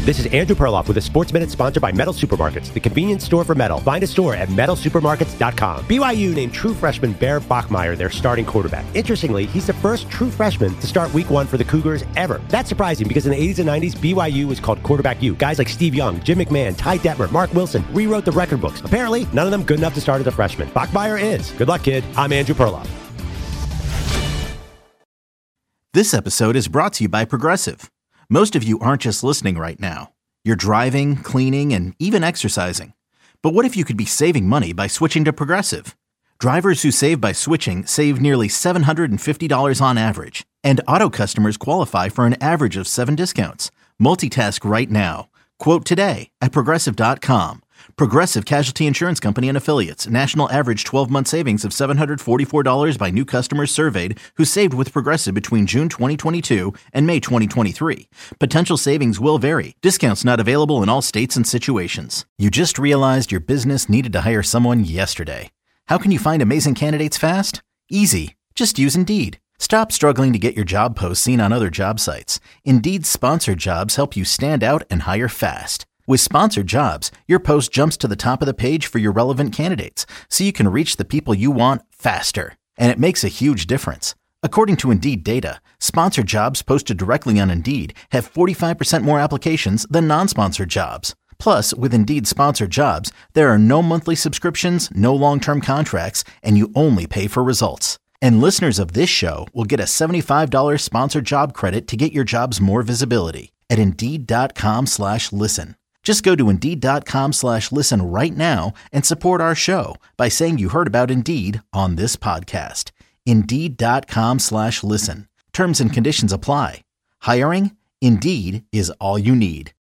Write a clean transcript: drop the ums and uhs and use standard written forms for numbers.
This is Andrew Perloff with a Sports Minute sponsored by Metal Supermarkets, the convenience store for metal. Find a store at metalsupermarkets.com. BYU named true freshman Bear Bachmeier their starting quarterback. Interestingly, he's the first true freshman to start week one for the Cougars ever. That's surprising because in the 80s and 90s, BYU was called Quarterback U. Guys like Steve Young, Jim McMahon, Ty Detmer, Mark Wilson rewrote the record books. Apparently, none of them good enough to start as a freshman. Bachmeier is. Good luck, kid. I'm Andrew Perloff. This episode is brought to you by Progressive. Most of you aren't just listening right now. You're driving, cleaning, and even exercising. But what if you could be saving money by switching to Progressive? Drivers who save by switching save nearly $750 on average. And auto customers qualify for an average of 7 discounts. Multitask right now. Quote today at Progressive.com. Progressive Casualty Insurance Company and Affiliates. National average 12-month savings of $744 by new customers surveyed who saved with Progressive between June 2022 and May 2023. Potential savings will vary. Discounts not available in all states and situations. You just realized your business needed to hire someone yesterday. How can you find amazing candidates fast? Easy. Just use Indeed. Stop struggling to get your job posts seen on other job sites. Indeed's sponsored jobs help you stand out and hire fast. With sponsored jobs, your post jumps to the top of the page for your relevant candidates, so you can reach the people you want faster. And it makes a huge difference. According to Indeed data, sponsored jobs posted directly on Indeed have 45% more applications than non-sponsored jobs. Plus, with Indeed sponsored jobs, there are no monthly subscriptions, no long-term contracts, and you only pay for results. And listeners of this show will get a $75 sponsored job credit to get your jobs more visibility at Indeed.com/listen. Just go to Indeed.com/listen right now and support our show by saying you heard about Indeed on this podcast. Indeed.com/listen. Terms and conditions apply. Hiring? Indeed is all you need.